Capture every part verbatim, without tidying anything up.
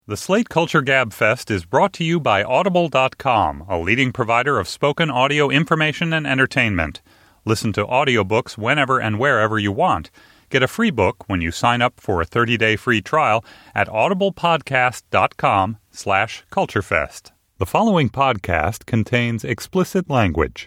The Slate Culture Gab Fest is brought to you by Audible dot com, a leading provider of spoken audio information and entertainment. Listen to audiobooks whenever and wherever you want. Get a free book when you sign up for a thirty-day free trial at audiblepodcast.com slash culturefest. The following podcast contains explicit language.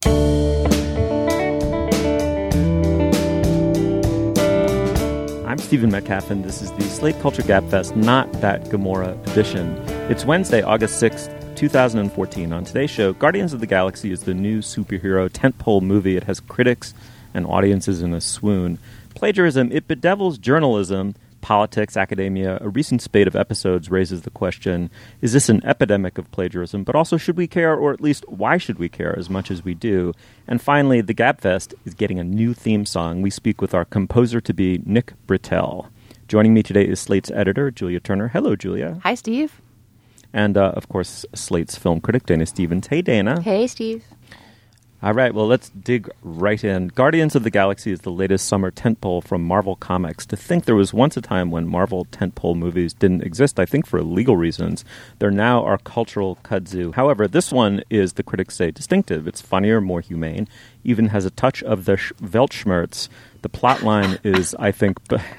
I'm Stephen Metcalf, and this is the Slate Culture Gab Fest Not That Gamora edition. It's Wednesday, August sixth, twenty fourteen. On today's show, Guardians of the Galaxy is the new superhero tentpole movie. It has critics and audiences in a swoon. Plagiarism, it bedevils journalism, politics, academia. A recent spate of episodes raises the question, is this an epidemic of plagiarism? But also, should we care, or at least why should we care as much as we do? And finally, the Gabfest is getting a new theme song. We speak with our composer-to-be, Nick Britell. Joining me today is Slate's editor, Julia Turner. Hello, Julia. Hi, Steve. And, uh, of course, Slate's film critic, Dana Stevens. Hey, Dana. Hey, Steve. All right, well, let's dig right in. Guardians of the Galaxy is the latest summer tentpole from Marvel Comics. To think there was once a time when Marvel tentpole movies didn't exist, I think for legal reasons. They're now our cultural kudzu. However, this one is, the critics say, distinctive. It's funnier, more humane, even has a touch of the sh- Weltschmerz. The plot line is, I think...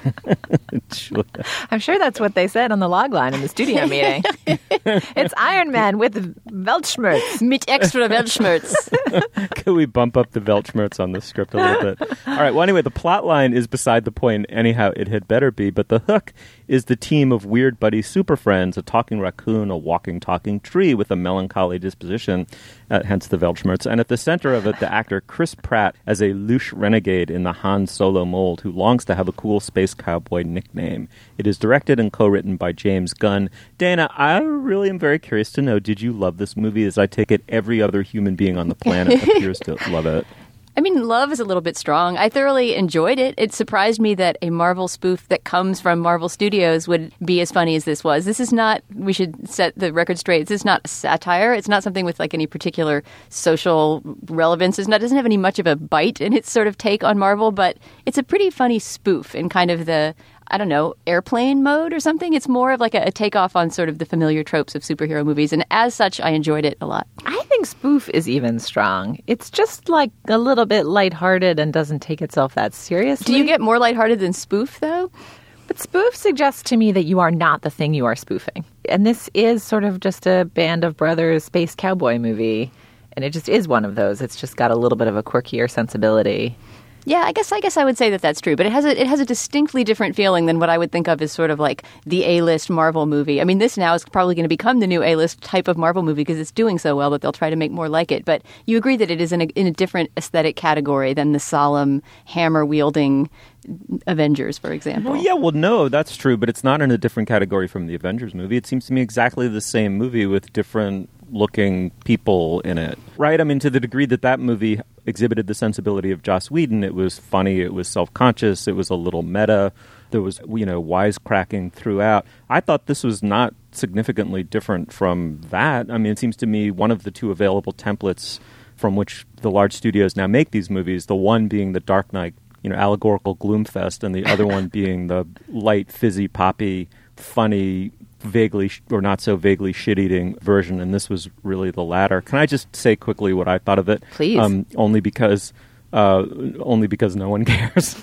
I'm sure that's what they said on the log line in the studio meeting. It's Iron Man with Weltschmerz. Mit extra Weltschmerz. Could we bump up the Weltschmerz on the script a little bit? All right, well, anyway, the plot line is beside the point. Anyhow, it had better be. But the hook is the team of weird buddy super friends, a talking raccoon, a walking, talking tree with a melancholy disposition, uh, hence the Weltschmerz. And at the center of it, the actor Chris Pratt as a louche renegade in the Han Solo mold who longs to have a cool space cowboy nickname. It is directed and co-written by James Gunn. Dana, I really am very curious to know, did you love this movie? As I take it, every other human being on the planet appears to love it. I mean, love is a little bit strong. I thoroughly enjoyed it. It surprised me that a Marvel spoof that comes from Marvel Studios would be as funny as this was. This is not, we should set the record straight, this is not a satire. It's not something with like any particular social relevance. It's not, it doesn't have any much of a bite in its sort of take on Marvel, but it's a pretty funny spoof in kind of the, I don't know, airplane mode or something. It's more of like a, a takeoff on sort of the familiar tropes of superhero movies. And as such, I enjoyed it a lot. I think spoof is even strong. It's just like a little bit lighthearted and doesn't take itself that seriously. Do you get more lighthearted than spoof, though? But spoof suggests to me that you are not the thing you are spoofing. And this is sort of just a Band of Brothers space cowboy movie. And it just is one of those. It's just got a little bit of a quirkier sensibility. Yeah, I guess I guess I would say that that's true, but it has a it has a distinctly different feeling than what I would think of as sort of like the A-list Marvel movie. I mean, this now is probably going to become the new A-list type of Marvel movie because it's doing so well that they'll try to make more like it. But you agree that it is in a, in a different aesthetic category than the solemn hammer-wielding Avengers, for example. Well, yeah, well, no, that's true, but it's not in a different category from the Avengers movie. It seems to me exactly the same movie with different looking people in it, right? I mean, to the degree that that movie exhibited the sensibility of Joss Whedon, it was funny, it was self-conscious, it was a little meta, there was, you know, wisecracking throughout. I thought this was not significantly different from that. I mean, it seems to me one of the two available templates from which the large studios now make these movies, the one being the Dark Knight, you know, allegorical gloomfest, and the other one being the light, fizzy, poppy, funny, vaguely sh- or not so vaguely shit-eating version, and this was really the latter. Can I just say quickly what I thought of it? Please. Um, only because, uh, only because no one cares.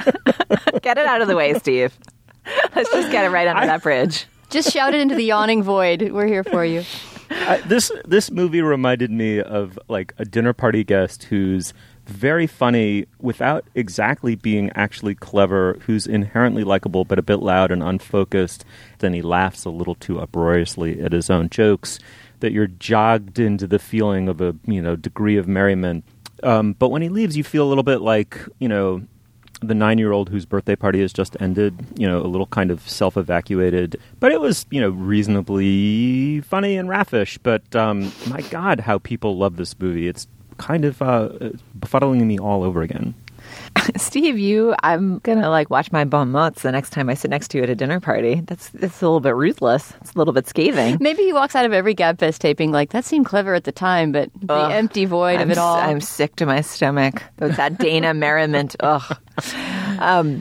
Get it out of the way, Steve. Let's just get it right under I, that bridge. Just shout it into the yawning void. We're here for you. Uh, this this movie reminded me of like a dinner party guest who's very funny without exactly being actually clever, who's inherently likable but a bit loud and unfocused. Then he laughs a little too uproariously at his own jokes, that you're jogged into the feeling of a, you know, degree of merriment. Um, but when he leaves, you feel a little bit like, you know, the nine-year-old whose birthday party has just ended, you know, a little kind of self-evacuated. But it was, you know, reasonably funny and raffish. But um, my God, how people love this movie. It's kind of uh, befuddling me all over again. Steve, you, I'm going to like watch my bon mots the next time I sit next to you at a dinner party. That's, that's a little bit ruthless. It's a little bit scathing. Maybe he walks out of every Gabfest taping like, that seemed clever at the time, but the Ugh, empty void I'm, of it all. I'm sick to my stomach. That Dana merriment. Ugh. Um,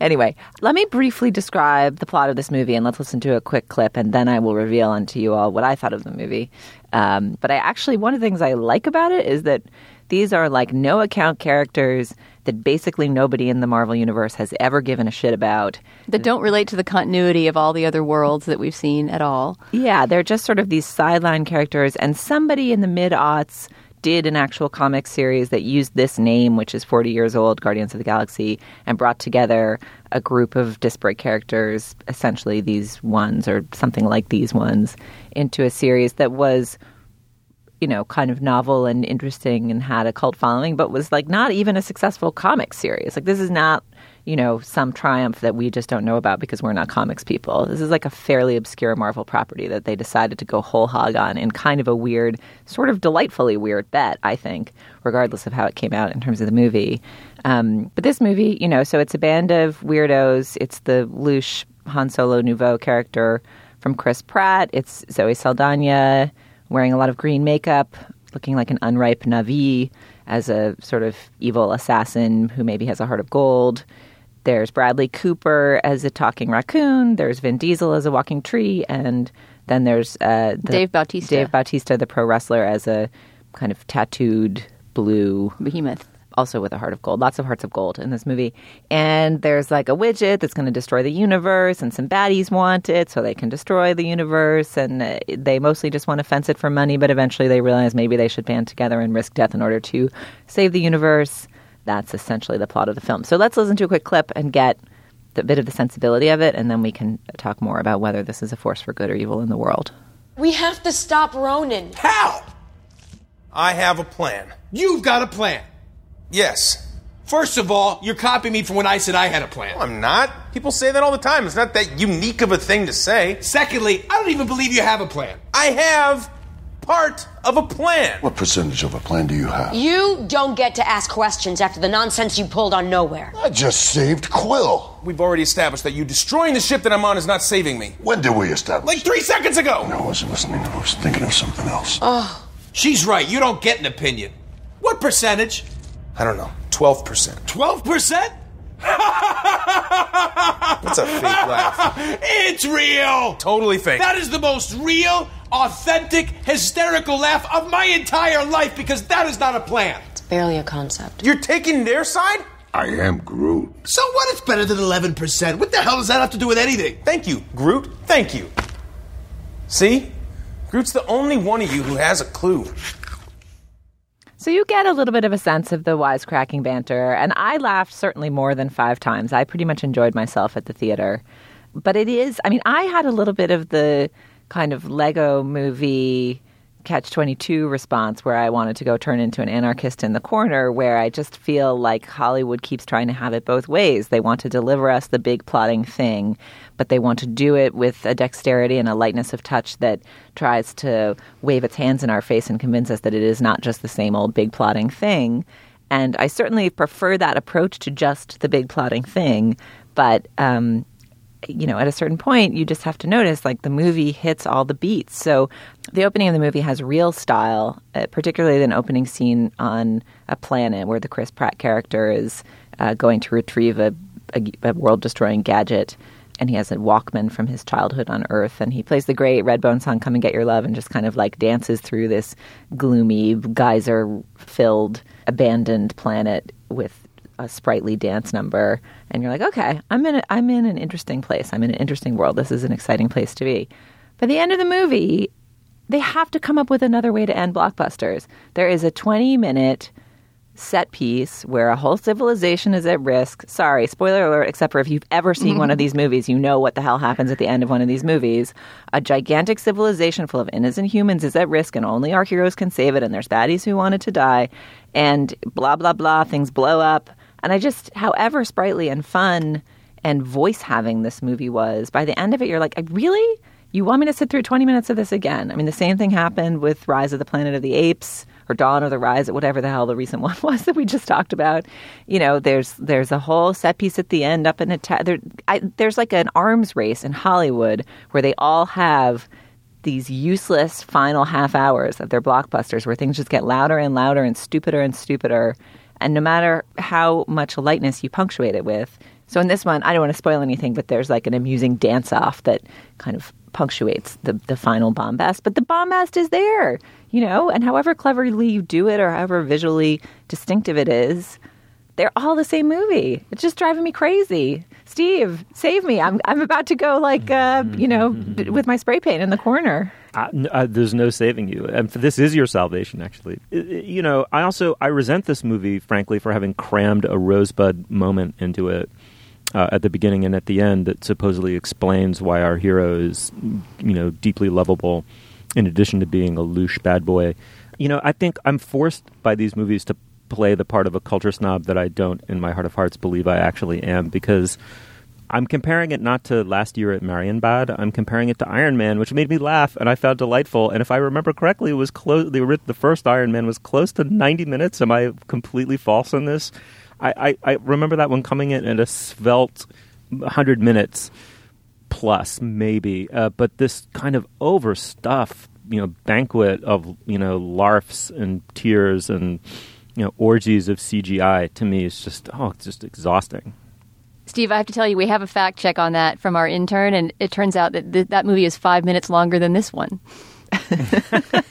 Anyway, let me briefly describe the plot of this movie, and let's listen to a quick clip, and then I will reveal unto you all what I thought of the movie. Um, but I actually, one of the things I like about it is that these are like no-account characters that basically nobody in the Marvel Universe has ever given a shit about. That don't relate to the continuity of all the other worlds that we've seen at all. Yeah, they're just sort of these sideline characters, and somebody in the mid-aughts did an actual comic series that used this name, which is forty years old, Guardians of the Galaxy, and brought together a group of disparate characters, essentially these ones or something like these ones, into a series that was, you know, kind of novel and interesting and had a cult following, but was like not even a successful comic series. Like this is not, you know, some triumph that we just don't know about because we're not comics people. This is like a fairly obscure Marvel property that they decided to go whole hog on in kind of a weird, sort of delightfully weird bet, I think, regardless of how it came out in terms of the movie. Um, but this movie, you know, so it's a band of weirdos. It's the louche Han Solo Nouveau character from Chris Pratt. It's Zoe Saldana wearing a lot of green makeup, looking like an unripe Na'vi as a sort of evil assassin who maybe has a heart of gold. There's Bradley Cooper as a talking raccoon. There's Vin Diesel as a walking tree. And then there's uh, the, Dave Bautista. Dave Bautista, the pro wrestler, as a kind of tattooed blue behemoth. Also with a heart of gold. Lots of hearts of gold in this movie. And there's like a widget that's going to destroy the universe, and some baddies want it so they can destroy the universe. And uh, they mostly just want to fence it for money, but eventually they realize maybe they should band together and risk death in order to save the universe. That's essentially the plot of the film. So let's listen to a quick clip and get a bit of the sensibility of it, and then we can talk more about whether this is a force for good or evil in the world. We have to stop Ronan. How? I have a plan. You've got a plan. Yes. First of all, you're copying me from when I said I had a plan. No, I'm not. People say that all the time. It's not that unique of a thing to say. Secondly, I don't even believe you have a plan. I have part of a plan. What percentage of a plan do you have? You don't get to ask questions after the nonsense you pulled on Nowhere. I just saved Quill. We've already established that you destroying the ship that I'm on is not saving me. When did we establish? Like three seconds ago. No, I wasn't listening. I was thinking of something else. Oh. She's right. You don't get an opinion. What percentage? I don't know. twelve percent. twelve percent? That's a fake laugh. It's real. Totally fake. That is the most real, authentic, hysterical laugh of my entire life, because that is not a plan. It's barely a concept. You're taking their side? I am Groot. So what? It's better than eleven percent. What the hell does that have to do with anything? Thank you, Groot. Thank you. See? Groot's the only one of you who has a clue. So you get a little bit of a sense of the wisecracking banter, and I laughed certainly more than five times. I pretty much enjoyed myself at the theater. But it is, I mean, I had a little bit of the kind of Lego movie catch twenty-two response where I wanted to go turn into an anarchist in the corner, where I just feel like Hollywood keeps trying to have it both ways. They want to deliver us the big plotting thing, but they want to do it with a dexterity and a lightness of touch that tries to wave its hands in our face and convince us that it is not just the same old big plotting thing. And I certainly prefer that approach to just the big plotting thing, but um you know, at a certain point, you just have to notice, like, the movie hits all the beats. So the opening of the movie has real style, uh, particularly an opening scene on a planet where the Chris Pratt character is uh, going to retrieve a, a, a world-destroying gadget, and he has a Walkman from his childhood on Earth, and he plays the great Redbone song, Come and Get Your Love, and just kind of, like, dances through this gloomy, geyser-filled, abandoned planet with a sprightly dance number, and you're like, okay, I'm in a, I'm in an interesting place. I'm in an interesting world. This is an exciting place to be. By the end of the movie, they have to come up with another way to end blockbusters. There is a twenty-minute set piece where a whole civilization is at risk. Sorry, spoiler alert, except for if you've ever seen one of these movies, you know what the hell happens at the end of one of these movies. A gigantic civilization full of innocent humans is at risk, and only our heroes can save it, and there's baddies who want it to die, and blah, blah, blah, things blow up. And I just, however sprightly and fun and voice-having this movie was, by the end of it, you're like, I really? You want me to sit through twenty minutes of this again? I mean, the same thing happened with Rise of the Planet of the Apes, or Dawn of the Rise, whatever the hell the recent one was that we just talked about. You know, there's there's a whole set piece at the end up in a... Ta- there, I, there's like an arms race in Hollywood where they all have these useless final half hours of their blockbusters where things just get louder and louder and stupider and stupider. And no matter how much lightness you punctuate it with, So in this one, I don't want to spoil anything, but there's like an amusing dance-off that kind of punctuates the, the final bombast. But the bombast is there, you know, and however cleverly you do it or however visually distinctive it is, they're all the same movie. It's just driving me crazy. Steve, save me. I'm I'm about to go like, uh, you know, with my spray paint in the corner. Uh, uh, there's no saving you. And this is your salvation, actually. It, it, you know, I also, I resent this movie, frankly, for having crammed a Rosebud moment into it uh, at the beginning and at the end that supposedly explains why our hero is, you know, deeply lovable in addition to being a louche bad boy. You know, I think I'm forced by these movies to play the part of a culture snob that I don't, in my heart of hearts, believe I actually am, because I'm comparing it not to Last Year at Marienbad. I'm comparing it to Iron Man, which made me laugh and I found delightful. And if I remember correctly, it was close. The, the first Iron Man was close to ninety minutes. Am I completely false on this? I, I, I remember that one coming in at a svelte one hundred minutes plus, maybe. Uh, but this kind of overstuffed, you know, banquet of, you know, larfs and tears and, you know, orgies of C G I, to me is just, oh, it's just exhausting. Steve, I have to tell you, we have a fact check on that from our intern, and it turns out that th- that movie is five minutes longer than this one. But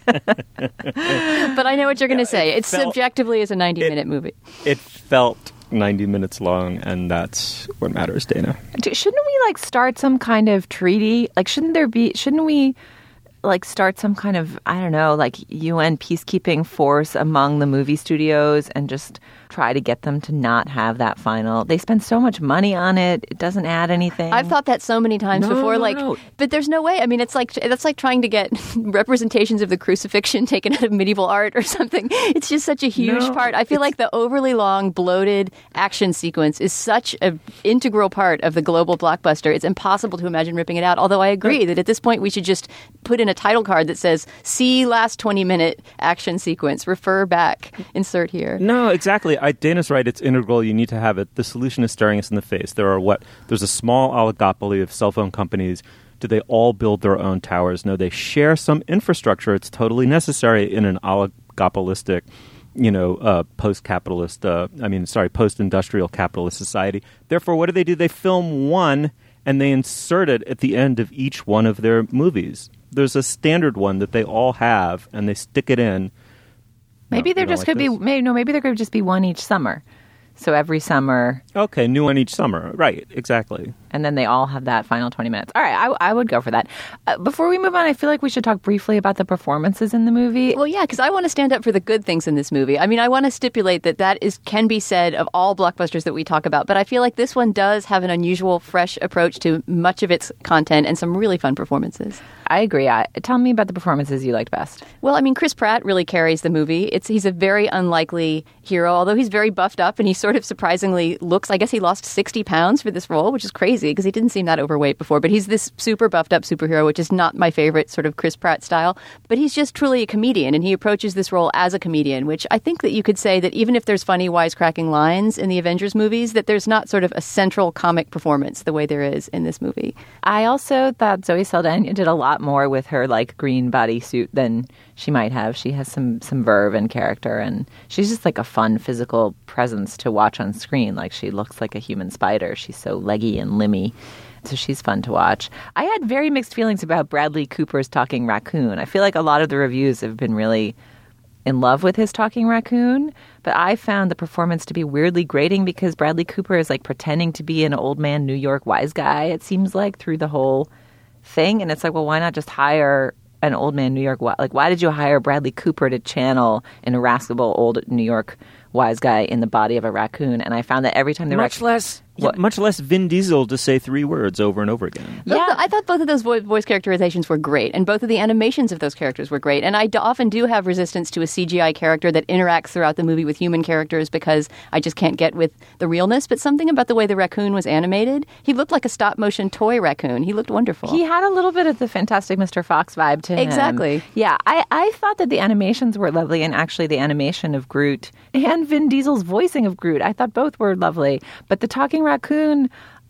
I know what you're going to say. It felt, subjectively is a ninety-minute it, movie. It felt ninety minutes long, and that's what matters, Dana. Shouldn't we, like, start some kind of treaty? Like, shouldn't there be, shouldn't we, like, start some kind of, I don't know, like, U N peacekeeping force among the movie studios and just try to get them to not have that final. They spend so much money on it. It doesn't add anything. I've thought that so many times no, before. No, like, no. But there's no way. I mean, it's like that's like trying to get representations of the crucifixion taken out of medieval art or something. It's just such a huge no, part. I feel like the overly long, bloated action sequence is such an integral part of the global blockbuster. It's impossible to imagine ripping it out. Although I agree right. that at this point we should just put in a title card that says, see last twenty-minute action sequence, refer back, insert here. No, exactly. I, Dana's right. It's integral. You need to have it. The solution is staring us in the face. There are what? There's a small oligopoly of cell phone companies. Do they all build their own towers? No, they share some infrastructure. It's totally necessary in an oligopolistic, you know, uh, post-capitalist, uh, I mean, sorry, post-industrial capitalist society. Therefore, what do they do? They film one and they insert it at the end of each one of their movies. There's a standard one that they all have, and they stick it in. Maybe no, there just like could this? be, maybe, no, maybe there could just be one each summer. So every summer. Okay, new one each summer. Right, exactly. And then they all have that final twenty minutes. All right, I, I would go for that. Uh, before we move on, I feel like we should talk briefly about the performances in the movie. Well, yeah, because I want to stand up for the good things in this movie. I mean, I want to stipulate that that is can be said of all blockbusters that we talk about. But I feel like this one does have an unusual, fresh approach to much of its content and some really fun performances. I agree. I, tell me about the performances you liked best. Well, I mean, Chris Pratt really carries the movie. It's He's a very unlikely hero, although he's very buffed up and he sort of surprisingly looks, I guess he lost sixty pounds for this role, which is crazy because he didn't seem that overweight before. But he's this super buffed up superhero, which is not my favorite sort of Chris Pratt style. But he's just truly a comedian, and he approaches this role as a comedian, which I think that you could say that even if there's funny, wisecracking lines in the Avengers movies, that there's not sort of a central comic performance the way there is in this movie. I also thought Zoe Saldana did a lot more with her like green bodysuit than she might have. She has some some verve and character, and she's just like a fun physical presence to watch on screen. Like she looks like a human spider. She's so leggy and limmy. So she's fun to watch. I had very mixed feelings about Bradley Cooper's talking raccoon. I feel like a lot of the reviews have been really in love with his talking raccoon, but I found the performance to be weirdly grating because Bradley Cooper is like pretending to be an old man New York wise guy, it seems like, through the whole thing. And it's like, well, why not just hire an old man New York? Like, why did you hire Bradley Cooper to channel an irascible old New York wise guy in the body of a raccoon? And I found that every time they much rac- less yeah, much less Vin Diesel to say three words over and over again. Yeah, I thought both of those vo- voice characterizations were great, and both of the animations of those characters were great. And I d- often do have resistance to a C G I character that interacts throughout the movie with human characters because I just can't get with the realness. But something about the way the raccoon was animated, he looked like a stop motion toy raccoon. He looked wonderful. He had a little bit of the Fantastic Mister Fox vibe to him. Exactly. Yeah, I, I thought that the animations were lovely, and actually the animation of Groot and Vin Diesel's voicing of Groot, I thought both were lovely. But the talking raccoon,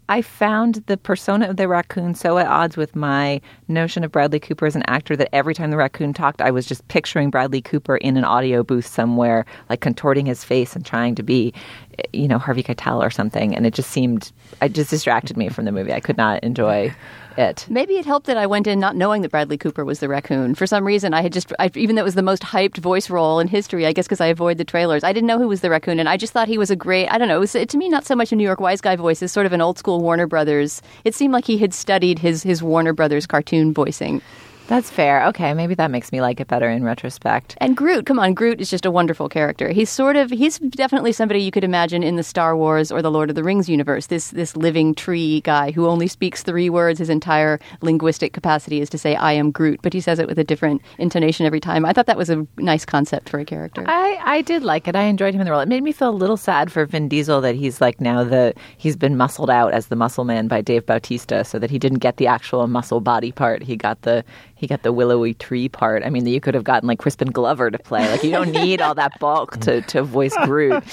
I found the persona of the raccoon so at odds with my notion of Bradley Cooper as an actor that every time the raccoon talked, I was just picturing Bradley Cooper in an audio booth somewhere, like contorting his face and trying to be, you know, Harvey Keitel or something. And it just seemed, it just distracted me from the movie. I could not enjoy it. Maybe it helped that I went in not knowing that Bradley Cooper was the raccoon. For some reason, I had just, I, even though it was the most hyped voice role in history, I guess because I avoid the trailers, I didn't know who was the raccoon, and I just thought he was a great, I don't know, it was, to me, not so much a New York wise guy voice as sort of an old school Warner Brothers. It seemed like he had studied his, his Warner Brothers cartoon voicing. That's fair. Okay, maybe that makes me like it better in retrospect. And Groot, come on, Groot is just a wonderful character. He's sort of, he's definitely somebody you could imagine in the Star Wars or the Lord of the Rings universe. This this living tree guy who only speaks three words. His entire linguistic capacity is to say, I am Groot, but he says it with a different intonation every time. I thought that was a nice concept for a character. I, I did like it. I enjoyed him in the role. It made me feel a little sad for Vin Diesel that he's like now the, he's been muscled out as the muscle man by Dave Bautista so that he didn't get the actual muscle body part. He got the, he got the willowy tree part. I mean, you could have gotten like Crispin Glover to play. Like you don't need all that bulk to, to voice Groot.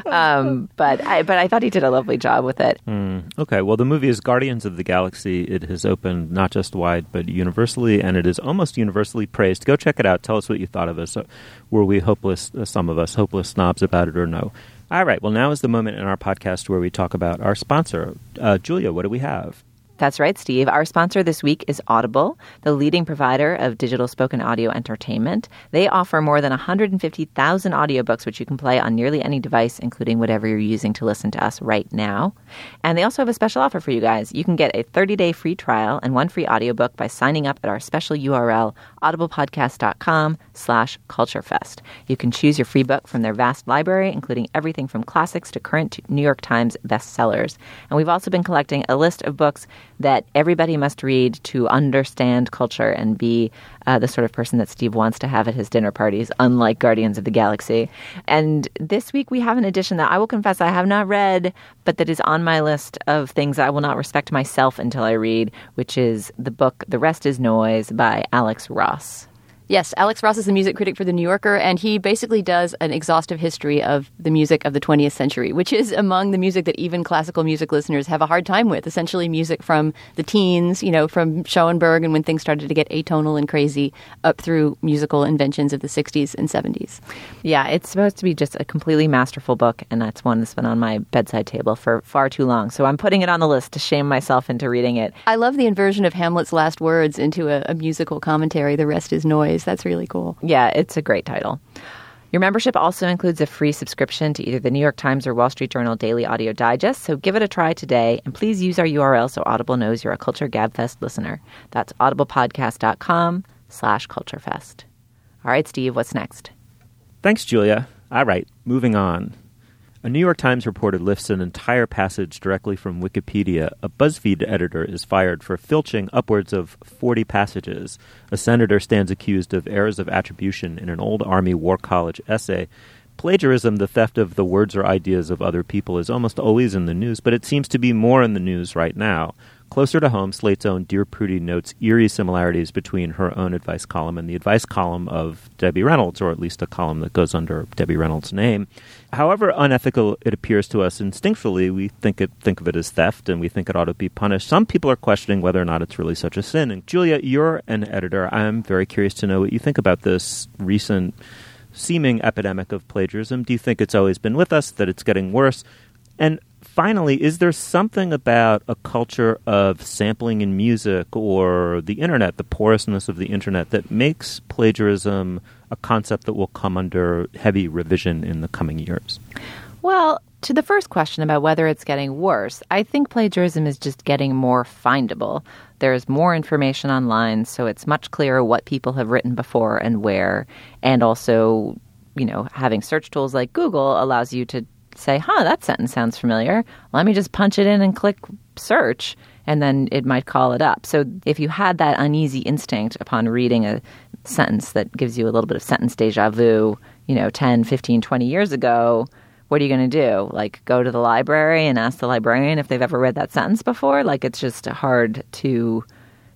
Um, but I but I thought he did a lovely job with it. Mm, okay, well, the movie is Guardians of the Galaxy. It has opened not just wide but universally, and it is almost universally praised. Go check it out. Tell us what you thought of it. Were we hopeless? Uh, some of us hopeless snobs about it, or no? All right. Well, now is the moment in our podcast where we talk about our sponsor, uh, Julia. What do we have? That's right, Steve. Our sponsor this week is Audible, the leading provider of digital spoken audio entertainment. They offer more than one hundred fifty thousand audiobooks, which you can play on nearly any device, including whatever you're using to listen to us right now. And they also have a special offer for you guys. You can get a thirty-day free trial and one free audiobook by signing up at our special U R L, audiblepodcast.com slash culturefest. You can choose your free book from their vast library, including everything from classics to current New York Times bestsellers. And we've also been collecting a list of books that everybody must read to understand culture and be uh, the sort of person that Steve wants to have at his dinner parties, unlike Guardians of the Galaxy. And this week we have an edition that I will confess I have not read, but that is on my list of things I will not respect myself until I read, which is the book The Rest is Noise by Alex Ross. Yes, Alex Ross is the music critic for The New Yorker, and he basically does an exhaustive history of the music of the twentieth century, which is among the music that even classical music listeners have a hard time with, essentially music from the teens, you know, from Schoenberg and when things started to get atonal and crazy, up through musical inventions of the sixties and seventies. Yeah, it's supposed to be just a completely masterful book, and that's one that's been on my bedside table for far too long. So I'm putting it on the list to shame myself into reading it. I love the inversion of Hamlet's last words into a, a musical commentary, The Rest is Noise. That's really cool. Yeah, it's a great title. Your membership also includes a free subscription to either the New York Times or Wall Street Journal Daily Audio Digest, so give it a try today, and please use our U R L so Audible knows you're a Culture Gabfest listener. That's audiblepodcast.com slash culturefest. All right, Steve, what's next? Thanks, Julia. All right, moving on. A New York Times reporter lifts an entire passage directly from Wikipedia. A BuzzFeed editor is fired for filching upwards of forty passages. A senator stands accused of errors of attribution in an old Army War College essay. Plagiarism, the theft of the words or ideas of other people, is almost always in the news, but it seems to be more in the news right now. Closer to home, Slate's own Dear Prudie notes eerie similarities between her own advice column and the advice column of Debbie Reynolds, or at least a column that goes under Debbie Reynolds' name. However unethical it appears to us instinctually, we think it think of it as theft, and we think it ought to be punished. Some people are questioning whether or not it's really such a sin. And Julia, you're an editor. I'm very curious to know what you think about this recent seeming epidemic of plagiarism. Do you think it's always been with us, that it's getting worse? And finally, is there something about a culture of sampling in music or the internet, the porousness of the internet, that makes plagiarism a concept that will come under heavy revision in the coming years? Well, to the first question about whether it's getting worse, I think plagiarism is just getting more findable. There's more information online, so it's much clearer what people have written before and where. And also, you know, having search tools like Google allows you to say, huh, that sentence sounds familiar. Let me just punch it in and click search, and then it might call it up. So if you had that uneasy instinct upon reading a sentence that gives you a little bit of sentence deja vu, you know, ten, fifteen, twenty years ago, what are you going to do? Like, go to the library and ask the librarian if they've ever read that sentence before? Like, it's just hard to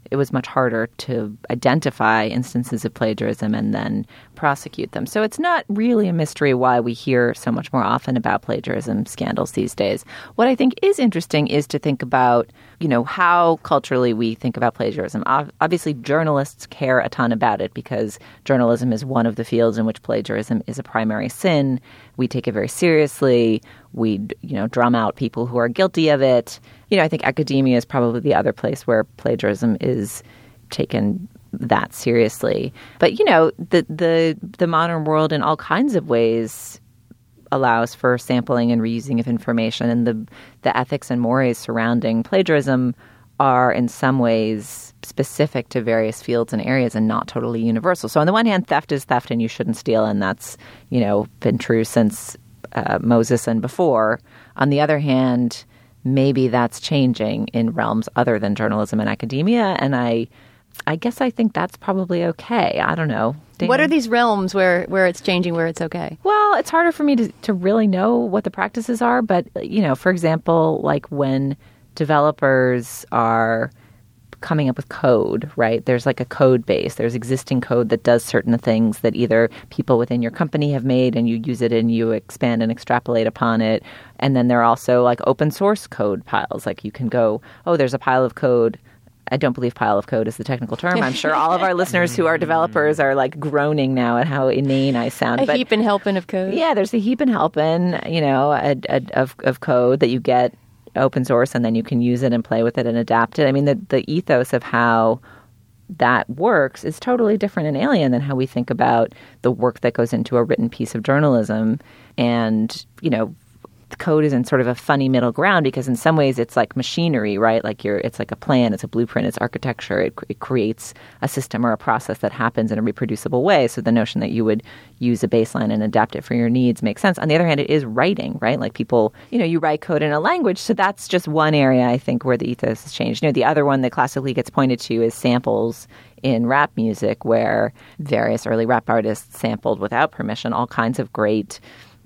it was much harder to identify instances of plagiarism and then prosecute them. So it's not really a mystery why we hear so much more often about plagiarism scandals these days. What I think is interesting is to think about, you know, how culturally we think about plagiarism. Obviously, journalists care a ton about it because journalism is one of the fields in which plagiarism is a primary sin. We take it very seriously. We, you know, drum out people who are guilty of it. You know, I think academia is probably the other place where plagiarism is taken that seriously. But, you know, the the the modern world in all kinds of ways allows for sampling and reusing of information, and the the ethics and mores surrounding plagiarism are in some ways specific to various fields and areas and not totally universal. So on the one hand, theft is theft and you shouldn't steal, and that's, you know, been true since uh, Moses and before. On the other hand, maybe that's changing in realms other than journalism and academia, and I I guess I think that's probably okay. I don't know. Dana? What are these realms where, where it's changing, where it's okay? Well, it's harder for me to, to really know what the practices are. But, you know, for example, like when developers are coming up with code, right? There's like a code base. There's existing code that does certain things that either people within your company have made and you use it and you expand and extrapolate upon it. And then there are also like open source code piles. Like you can go, oh, there's a pile of code. I don't believe pile of code is the technical term. I'm sure all of our listeners who are developers are like groaning now at how inane I sound. A but, heap and helping of code. Yeah, there's a heap and helping, you know, a, a, of, of code that you get open source and then you can use it and play with it and adapt it. I mean, the, the ethos of how that works is totally different and alien than how we think about the work that goes into a written piece of journalism. And, you know, the code is in sort of a funny middle ground because in some ways it's like machinery, right? Like you're, it's like a plan, it's a blueprint, it's architecture. It, it creates a system or a process that happens in a reproducible way. So the notion that you would use a baseline and adapt it for your needs makes sense. On the other hand, it is writing, right? Like people, you know, you write code in a language. So that's just one area, I think, where the ethos has changed. You know, the other one that classically gets pointed to is samples in rap music, where various early rap artists sampled without permission all kinds of great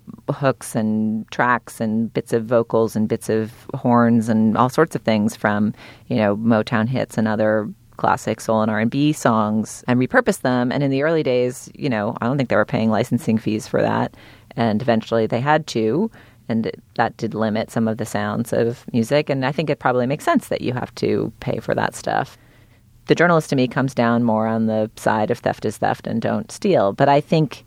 hooks and tracks and bits of vocals and bits of horns and all sorts of things from, you know, Motown hits and other classic soul and R and B songs and repurpose them. And in the early days, you know, I don't think they were paying licensing fees for that. And eventually they had to. And that did limit some of the sounds of music. And I think it probably makes sense that you have to pay for that stuff. The journalist to me comes down more on the side of theft is theft and don't steal. But I think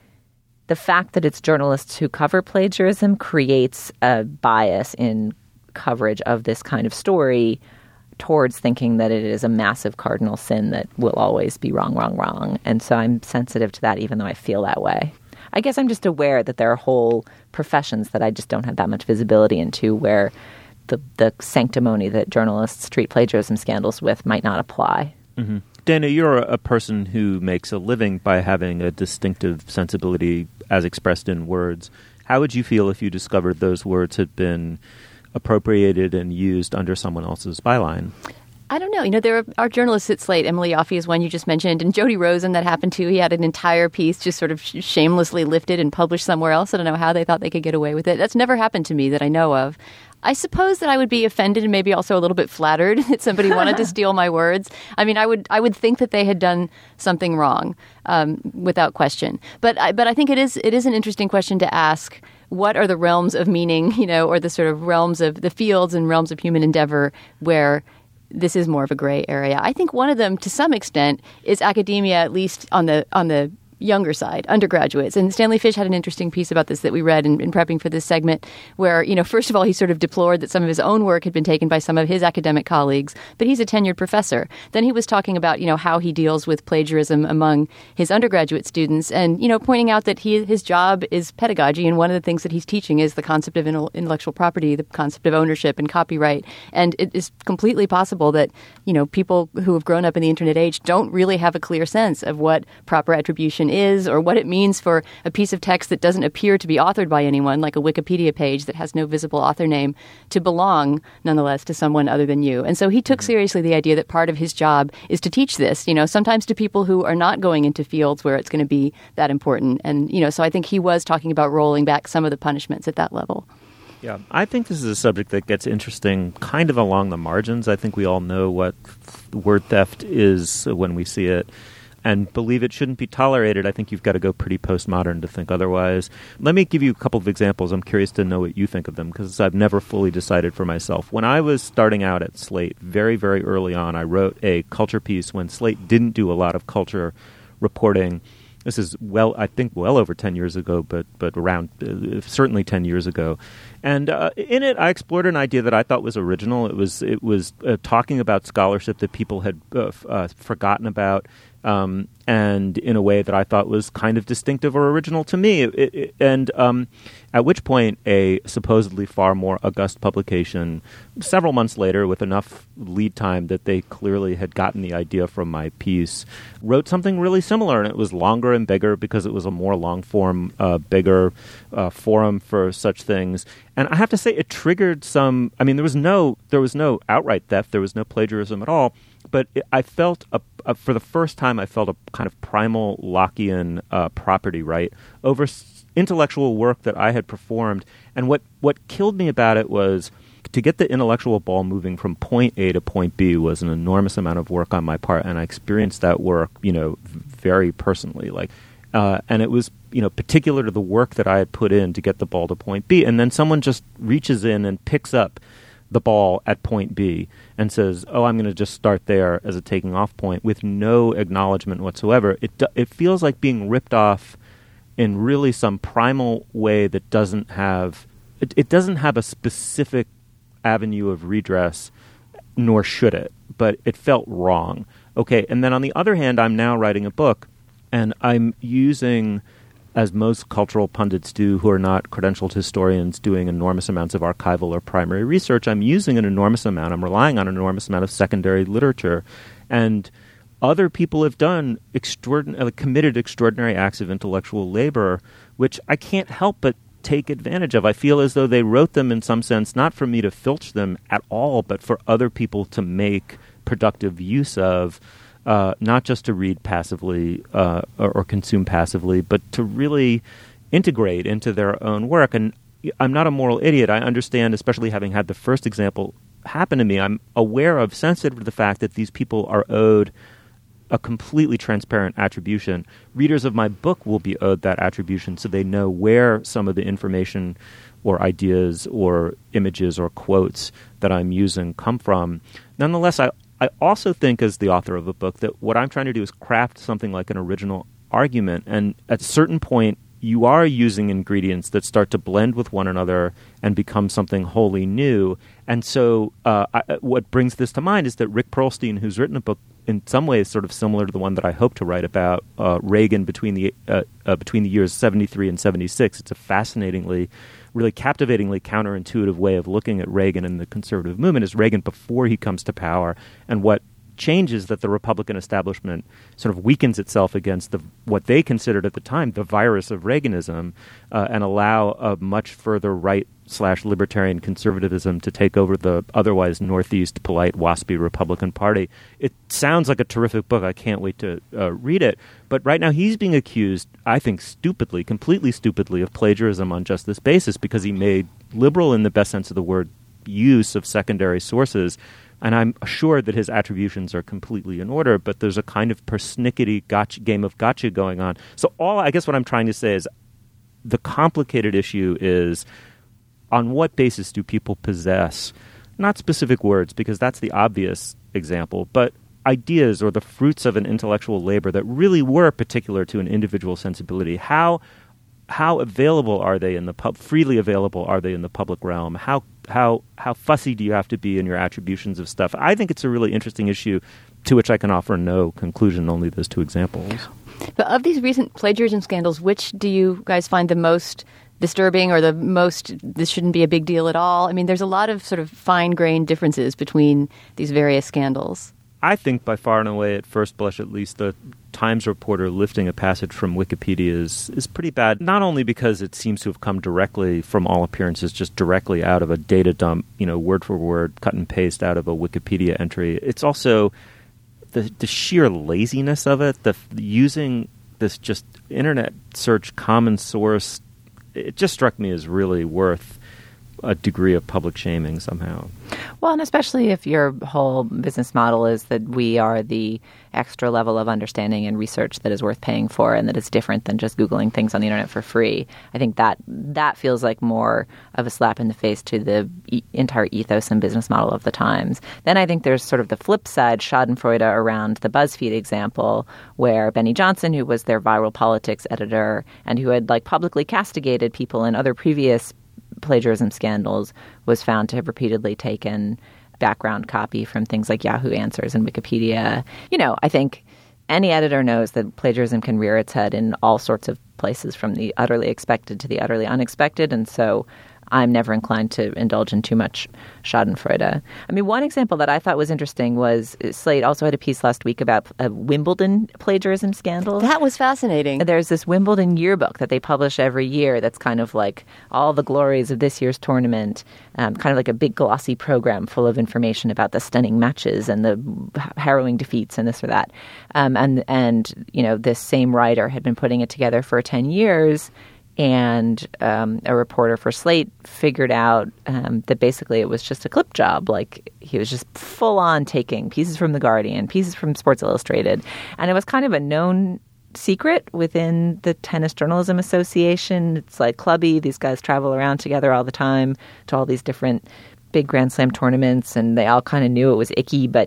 the fact that it's journalists who cover plagiarism creates a bias in coverage of this kind of story towards thinking that it is a massive cardinal sin that will always be wrong, wrong, wrong. And so I'm sensitive to that, even though I feel that way. I guess I'm just aware that there are whole professions that I just don't have that much visibility into where the, the sanctimony that journalists treat plagiarism scandals with might not apply. Mm-hmm. Dana, you're a person who makes a living by having a distinctive sensibility as expressed in words. How would you feel if you discovered those words had been appropriated and used under someone else's byline? I don't know. You know, there are journalists at Slate. Emily Yoffe is one you just mentioned. And Jody Rosen, that happened to. He had an entire piece just sort of shamelessly lifted and published somewhere else. I don't know how they thought they could get away with it. That's never happened to me that I know of. I suppose that I would be offended and maybe also a little bit flattered that somebody wanted to steal my words. I mean, I would I would think that they had done something wrong, um, without question. But I, but I think it is it is an interesting question to ask. What are the realms of meaning, you know, or the sort of realms of the fields and realms of human endeavor where this is more of a gray area? I think one of them, to some extent, is academia, at least on the on the younger side, undergraduates. And Stanley Fish had an interesting piece about this that we read in, in prepping for this segment where, you know, first of all, he sort of deplored that some of his own work had been taken by some of his academic colleagues, but he's a tenured professor. Then he was talking about, you know, how he deals with plagiarism among his undergraduate students and, you know, pointing out that he his job is pedagogy. And one of the things that he's teaching is the concept of intellectual property, the concept of ownership and copyright. And it is completely possible that, you know, people who have grown up in the internet age don't really have a clear sense of what proper attribution is or what it means for a piece of text that doesn't appear to be authored by anyone, like a Wikipedia page that has no visible author name, to belong nonetheless to someone other than you. And so he took seriously the idea that part of his job is to teach this, you know, sometimes to people who are not going into fields where it's going to be that important. And, you know, so I think he was talking about rolling back some of the punishments at that level. Yeah, I think this is a subject that gets interesting kind of along the margins. I think we all know what word theft is when we see it and believe it shouldn't be tolerated. I think you've got to go pretty postmodern to think otherwise. Let me give you a couple of examples. I'm curious to know what you think of them because I've never fully decided for myself. When I was starting out at Slate, very, very early on, I wrote a culture piece when Slate didn't do a lot of culture reporting. This is, well, I think well over ten years ago, but but around uh, certainly ten years ago. And uh, in it, I explored an idea that I thought was original. It was it was uh, talking about scholarship that people had uh, f- uh, forgotten about, um, and in a way that I thought was kind of distinctive or original to me. It, it, and um, at which point, a supposedly far more august publication, several months later, with enough lead time that they clearly had gotten the idea from my piece, wrote something really similar, and it was longer and bigger because it was a more long-form, uh, bigger uh, forum for such things. And I have to say, it triggered some. I mean, there was no, there was no outright theft. There was no plagiarism at all. But it, I felt, a, a, for the first time, I felt a kind of primal Lockean uh, property right over s- intellectual work that I had performed. And what, what killed me about it was to get the intellectual ball moving from point A to point B was an enormous amount of work on my part, and I experienced that work, you know, very personally. Like, uh, and it was, you know, particular to the work that I had put in to get the ball to point B. And then someone just reaches in and picks up the ball at point B and says, oh, I'm going to just start there as a taking off point with no acknowledgement whatsoever. It do- it feels like being ripped off in really some primal way that doesn't have, it, it doesn't have a specific avenue of redress, nor should it, but it felt wrong. Okay, and then on the other hand, I'm now writing a book, and I'm using, as most cultural pundits do who are not credentialed historians doing enormous amounts of archival or primary research, I'm using an enormous amount, I'm relying on an enormous amount of secondary literature. And other people have done, extraordinary, committed extraordinary acts of intellectual labor, which I can't help but take advantage of. I feel as though they wrote them in some sense, not for me to filch them at all, but for other people to make productive use of. Uh, not just to read passively uh, or, or consume passively, but to really integrate into their own work. And I'm not a moral idiot. I understand, especially having had the first example happen to me, I'm aware of, sensitive to the fact that these people are owed a completely transparent attribution. Readers of my book will be owed that attribution so they know where some of the information or ideas or images or quotes that I'm using come from. Nonetheless, I I also think, as the author of a book, that what I'm trying to do is craft something like an original argument. And at a certain point, you are using ingredients that start to blend with one another and become something wholly new. And so uh, I, what brings this to mind is that Rick Perlstein, who's written a book in some ways sort of similar to the one that I hope to write about uh, Reagan between the uh, uh, between the years seventy-three and seventy-six. It's a fascinatingly, really captivatingly counterintuitive way of looking at Reagan and the conservative movement is Reagan before he comes to power and what changes that the Republican establishment sort of weakens itself against the what they considered at the time the virus of Reaganism uh, and allow a much further right slash libertarian conservatism to take over the otherwise northeast, polite, waspy Republican Party. It sounds like a terrific book. I can't wait to uh, read it. But right now he's being accused, I think stupidly, completely stupidly, of plagiarism on just this basis because he made liberal, in the best sense of the word, use of secondary sources. And I'm assured that his attributions are completely in order, but there's a kind of persnickety gotcha, game of gotcha going on. So all I guess what I'm trying to say is the complicated issue is on what basis do people possess, not specific words, because that's the obvious example, but ideas or the fruits of an intellectual labor that really were particular to an individual sensibility. How how available are they in the pub? Freely available are they in the public realm? How how how fussy do you have to be in your attributions of stuff? I think it's a really interesting issue to which I can offer no conclusion, only those two examples. But of these recent plagiarism scandals, which do you guys find the most disturbing or the most, this shouldn't be a big deal at all? I mean, there's a lot of sort of fine-grained differences between these various scandals. I think by far and away, at first blush at least, the Times reporter lifting a passage from Wikipedia is, is pretty bad, not only because it seems to have come directly, from all appearances, just directly out of a data dump, you know, word for word, cut and paste out of a Wikipedia entry. It's also the, the sheer laziness of it, the using this just internet search common source. It just struck me as really worth a degree of public shaming somehow. Well, and especially if your whole business model is that we are the extra level of understanding and research that is worth paying for and that is different than just Googling things on the internet for free. I think that that feels like more of a slap in the face to the e- entire ethos and business model of the Times. Then I think there's sort of the flip side, schadenfreude, around the BuzzFeed example, where Benny Johnson, who was their viral politics editor and who had like publicly castigated people in other previous plagiarism scandals, was found to have repeatedly taken background copy from things like Yahoo Answers and Wikipedia. You know, I think any editor knows that plagiarism can rear its head in all sorts of places, from the utterly expected to the utterly unexpected. And so I'm never inclined to indulge in too much schadenfreude. I mean, one example that I thought was interesting was Slate also had a piece last week about a Wimbledon plagiarism scandal. That was fascinating. There's this Wimbledon yearbook that they publish every year that's kind of like all the glories of this year's tournament, um, kind of like a big glossy program full of information about the stunning matches and the harrowing defeats and this or that. Um, and, and, you know, this same writer had been putting it together for ten years. And um, a reporter for Slate figured out um, that basically it was just a clip job. Like, he was just full on taking pieces from The Guardian, pieces from Sports Illustrated. And it was kind of a known secret within the Tennis Journalism Association. It's like clubby. These guys travel around together all the time to all these different big Grand Slam tournaments. And they all kind of knew it was icky. But,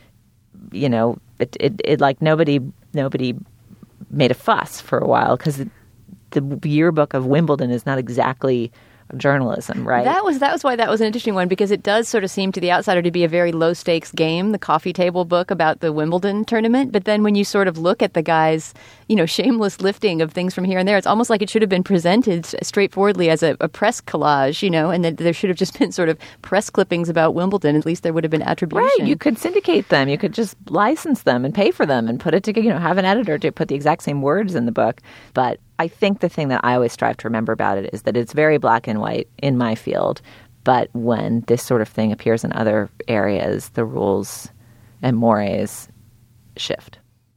you know, it, it, it like nobody, nobody made a fuss for a while because it, the yearbook of Wimbledon is not exactly journalism, right? That was that was why that was an interesting one, because it does sort of seem to the outsider to be a very low stakes game, the coffee table book about the Wimbledon tournament. But then when you sort of look at the guy's, you know, shameless lifting of things from here and there, it's almost like it should have been presented straightforwardly as a, a press collage, you know, and that there should have just been sort of press clippings about Wimbledon. At least there would have been attribution. Right. You could syndicate them. You could just license them and pay for them and put it together, you know, have an editor to put the exact same words in the book. But I think the thing that I always strive to remember about it is that it's very black and white in my field. But when this sort of thing appears in other areas, the rules and mores shift.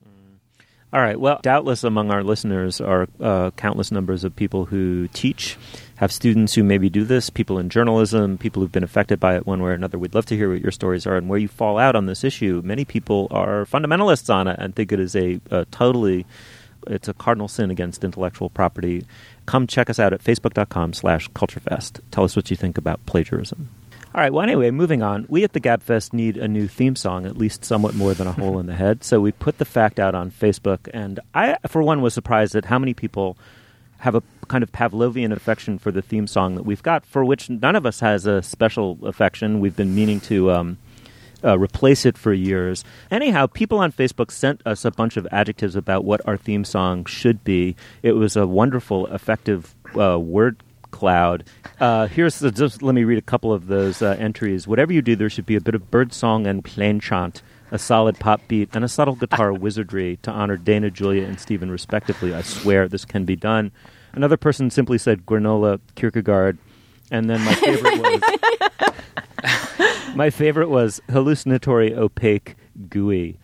All right. Well, doubtless among our listeners are uh, countless numbers of people who teach, have students who maybe do this, people in journalism, people who've been affected by it one way or another. We'd love to hear what your stories are and where you fall out on this issue. Many people are fundamentalists on it and think it is a, a totally... It's a cardinal sin against intellectual property. Come check us out at facebook.com slash culturefest. Tell us what you think about plagiarism. All right, well, anyway, moving on. We at the Gabfest need a new theme song, at least somewhat more than a hole in the head. So we put the fact out on Facebook, and I, for one, was surprised at how many people have a kind of Pavlovian affection for the theme song that we've got, for which none of us has a special affection. We've been meaning to... Um, Uh, replace it for years. Anyhow, people on Facebook sent us a bunch of adjectives about what our theme song should be. It was a wonderful, effective uh, word cloud. Uh, here's the, just let me read a couple of those uh, entries. Whatever you do, there should be a bit of bird song and plain chant, a solid pop beat, and a subtle guitar wizardry to honor Dana, Julia, and Stephen, respectively. I swear this can be done. Another person simply said granola, Kierkegaard, and then my favorite was... My favorite was hallucinatory, opaque, gooey.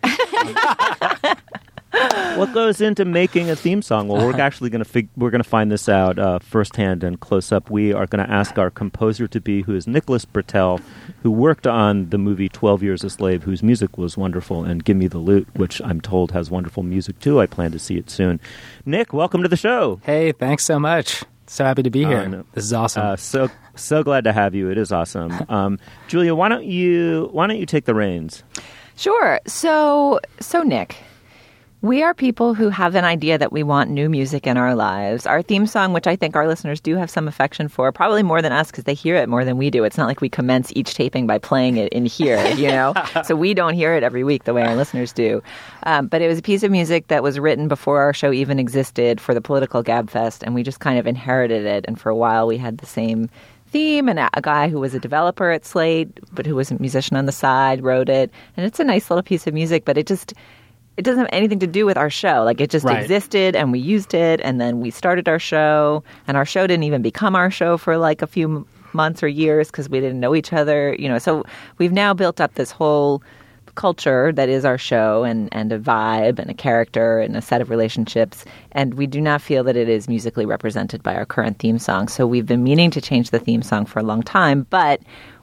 What goes into making a theme song? Well, we're actually going to fig- we're going to find this out uh, firsthand and close up. We are going to ask our composer to be, who is Nicholas Britell, who worked on the movie twelve Years a Slave, whose music was wonderful, and Give Me the Loot, which I'm told has wonderful music too. I plan to see it soon. Nick, welcome to the show. Hey, thanks so much. So happy to be here. Uh, this is awesome. Uh, so so glad to have you. It is awesome. Um, Julia, why don't you why don't you take the reins? Sure. So so Nick, we are people who have an idea that we want new music in our lives. Our theme song, which I think our listeners do have some affection for, probably more than us because they hear it more than we do. It's not like we commence each taping by playing it in here, you know? So we don't hear it every week the way our listeners do. Um, but it was a piece of music that was written before our show even existed for the political Gabfest, and we just kind of inherited it. And for a while we had the same theme, and a guy who was a developer at Slate, but who was a musician on the side, wrote it. And it's a nice little piece of music, but it just... It doesn't have anything to do with our show. Like, it just right. existed, and we used it, and then we started our show, and our show didn't even become our show for like a few months or years because we didn't know each other. You know, so we've now built up this whole culture that is our show and, and a vibe and a character and a set of relationships. And we do not feel that it is musically represented by our current theme song. So we've been meaning to change the theme song for a long time, but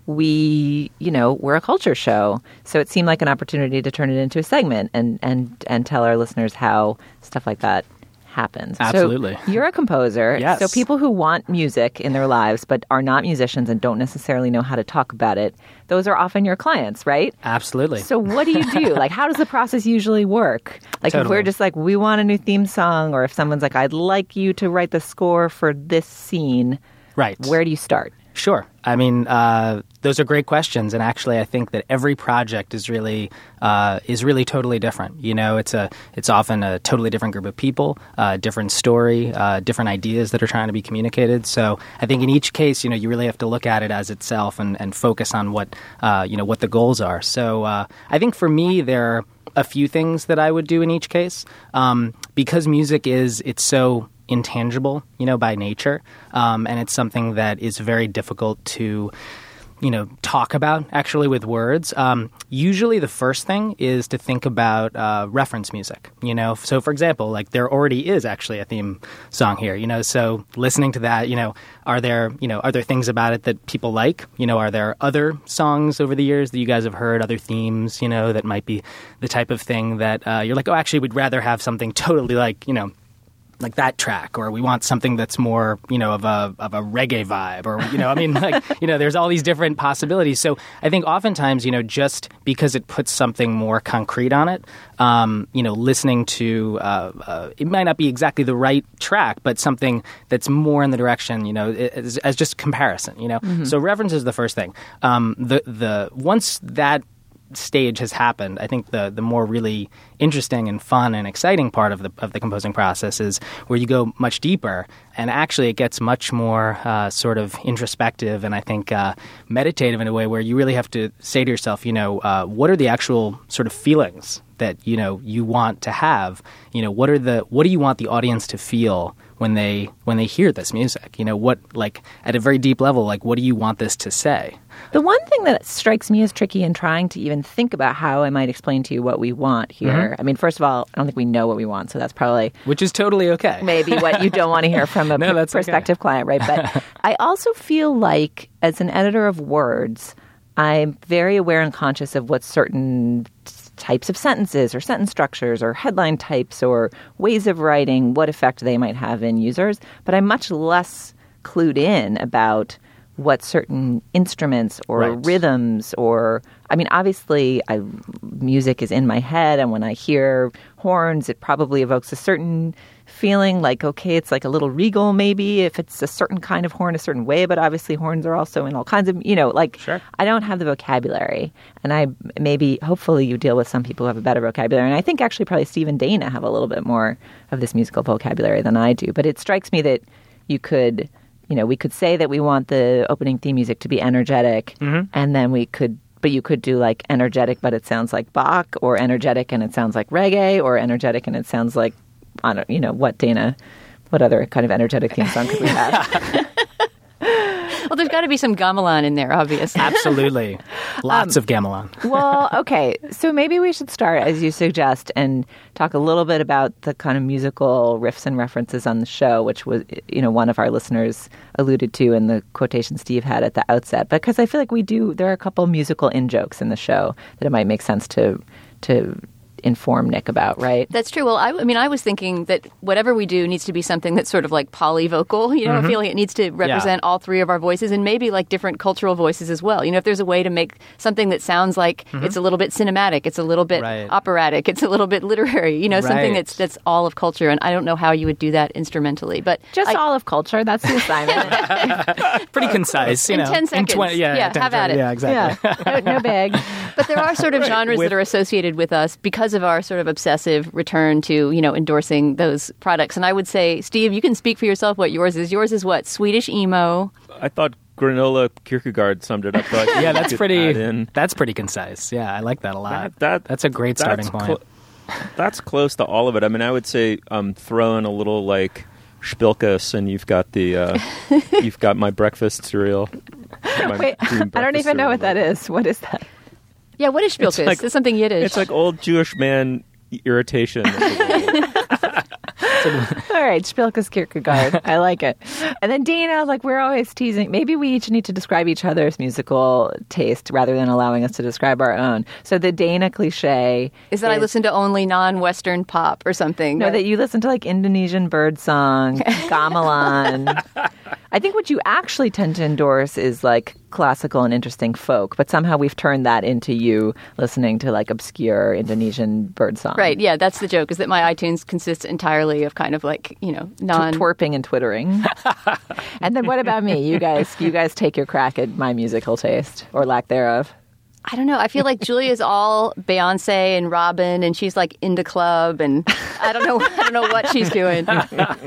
we, you know, we're a culture show. So it seemed like an opportunity to turn it into a segment and, and, and tell our listeners how stuff like that happens. Absolutely. So you're a composer. Yes. So people who want music in their lives but are not musicians and don't necessarily know how to talk about it, those are often your clients, right? Absolutely. So what do you do? Like, how does the process usually work? Like, Totally. if we're just like, we want a new theme song, or if someone's like, I'd like you to write the score for this scene, Right. where do you start? Sure. I mean, uh, those are great questions, and actually, I think that every project is really uh, is really totally different. You know, it's a it's often a totally different group of people, uh, different story, uh, different ideas that are trying to be communicated. So, I think in each case, you know, you really have to look at it as itself and, and focus on what uh, you know what the goals are. So, uh, I think for me, there are a few things that I would do in each case um, because music is it's so intangible, you know, by nature. Um, and it's something that is very difficult to, you know, talk about actually with words. Um, usually the first thing is to think about uh, reference music, you know. So, for example, like there already is actually a theme song here, you know. So listening to that, you know, are there, you know, are there things about it that people like? You know, are there other songs over the years that you guys have heard, other themes, you know, that might be the type of thing that uh, you're like, oh, actually, we'd rather have something totally like, you know, like that track, or we want something that's more, you know, of a of a reggae vibe, or, you know, I mean, like, you know, there's all these different possibilities. So I think oftentimes, you know, just because it puts something more concrete on it, um, you know, listening to, uh, uh, it might not be exactly the right track, but something that's more in the direction, you know, as, as just comparison, you know. Mm-hmm. So reference is the first thing. Um, the the once that stage has happened, I think the the more really interesting and fun and exciting part of the of the composing process is where you go much deeper, and actually it gets much more uh, sort of introspective and I think uh, meditative in a way where you really have to say to yourself, you know, uh, what are the actual sort of feelings that, you know, you want to have? You know, what are the what do you want the audience to feel when they when they hear this music? You know, what, like, at a very deep level, like, what do you want this to say? The one thing that strikes me as tricky in trying to even think about how I might explain to you what we want here. Mm-hmm. I mean, first of all, I don't think we know what we want, so that's probably... Which is totally okay. Maybe what you don't want to hear from a no, p- prospective okay. client, right? But I also feel like, as an editor of words, I'm very aware and conscious of what certain types of sentences or sentence structures or headline types or ways of writing, what effect they might have in users. But I'm much less clued in about what certain instruments or right. rhythms or, I mean, obviously I, music is in my head, and when I hear horns, it probably evokes a certain feeling, like, okay, it's like a little regal maybe if it's a certain kind of horn a certain way, but obviously horns are also in all kinds of, you know, like, sure. I don't have the vocabulary, and I maybe, hopefully you deal with some people who have a better vocabulary, and I think actually probably Steve and Dana have a little bit more of this musical vocabulary than I do, but it strikes me that you could... You know, we could say that we want the opening theme music to be energetic, mm-hmm. and then we could, but you could do like energetic, but it sounds like Bach, or energetic and it sounds like reggae, or energetic and it sounds like, I don't, you know, what, Dana, what other kind of energetic theme song could we have? Well, there's got to be some gamelan in there, obviously. Absolutely. Lots um, of gamelan. Well, okay. So maybe we should start, as you suggest, and talk a little bit about the kind of musical riffs and references on the show, which was, you know, one of our listeners alluded to in the quotation Steve had at the outset. Because I feel like we do, there are a couple musical in-jokes in the show that it might make sense to to inform Nick about, right? That's true. Well, I, I mean, I was thinking that whatever we do needs to be something that's sort of like polyvocal. You know, mm-hmm. I feel like it needs to represent yeah. all three of our voices, and maybe like different cultural voices as well. You know, if there's a way to make something that sounds like mm-hmm. it's a little bit cinematic, it's a little bit right. operatic, it's a little bit literary, you know, right. something that's that's all of culture. And I don't know how you would do that instrumentally, but just I, all of culture. That's the assignment. Pretty concise, you in know. ten seconds. In twenty, yeah, yeah ten, have at it. Yeah, exactly. Yeah. No, no big. But there are sort of right. genres With, that are associated with us because of our sort of obsessive return to, you know, endorsing those products. And I would say, Steve, you can speak for yourself what yours is. Yours is what? Swedish emo. I thought Granola Kierkegaard summed it up. So yeah, that's pretty. That's pretty concise. Yeah, I like that a lot. That, that that's a great starting that's point. Cl- that's close to all of it. I mean, I would say um, throw in a little like Spilkus, and you've got the uh, you've got my breakfast cereal. My Wait, I don't even know what that is. What is that? Yeah, what is Spielkus? It's, like, it's something Yiddish. It's like old Jewish man irritation. All right, Spielkus Kierkegaard. I like it. And then Dana, like we're always teasing. Maybe we each need to describe each other's musical taste rather than allowing us to describe our own. So the Dana cliche is that is, I listen to only non-Western pop or something. No, right? That you listen to like Indonesian bird song, gamelan. I think what you actually tend to endorse is like classical and interesting folk, but somehow we've turned that into you listening to like obscure Indonesian bird song. Right, yeah, that's the joke, is that my iTunes consists entirely of kind of like, you know, non... twerping and twittering. And then what about me? You guys, you guys take your crack at my musical taste, or lack thereof. I don't know. I feel like Julia's all Beyonce and Robin, and she's like into club, and I don't know. I don't know what she's doing. Well,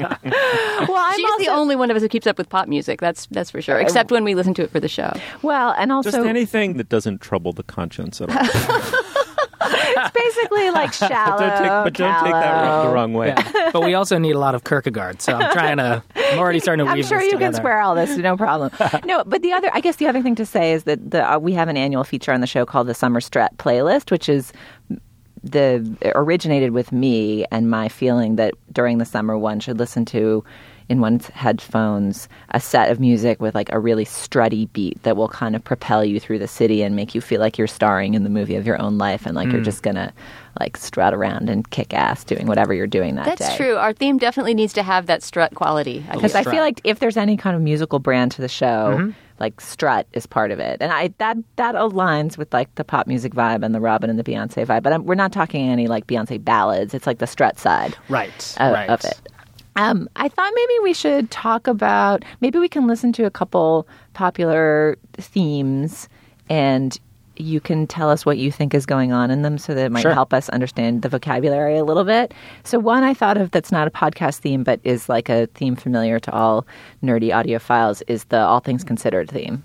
I'm she's also the only one of us who keeps up with pop music. That's that's for sure. Except when we listen to it for the show. Well, and also just anything that doesn't trouble the conscience at all. It's basically like shallow. But don't take, but don't take that wrong, the wrong way. Yeah. But we also need a lot of Kierkegaard, so I'm trying to. I'm already starting to weave I'm sure this you together. can square all this, no problem. No, but the other, I guess, the other thing to say is that the uh, we have an annual feature on the show called the Summer Strat Playlist, which is the originated with me and my feeling that during the summer one should listen to in one's headphones a set of music with like a really strutty beat that will kind of propel you through the city and make you feel like you're starring in the movie of your own life and like mm. you're just gonna like strut around and kick ass doing whatever you're doing that That's day. That's true. Our theme definitely needs to have that strut quality. Because I, I feel like if there's any kind of musical brand to the show, mm-hmm. like strut is part of it. And I that that aligns with like the pop music vibe and the Robin and the Beyonce vibe. But I'm, we're not talking any like Beyonce ballads. It's like the strut side right, of, right. of it. Um, I thought maybe we should talk about, maybe we can listen to a couple popular themes and you can tell us what you think is going on in them so that it might sure. help us understand the vocabulary a little bit. So one I thought of that's not a podcast theme but is like a theme familiar to all nerdy audiophiles is the All Things Considered theme.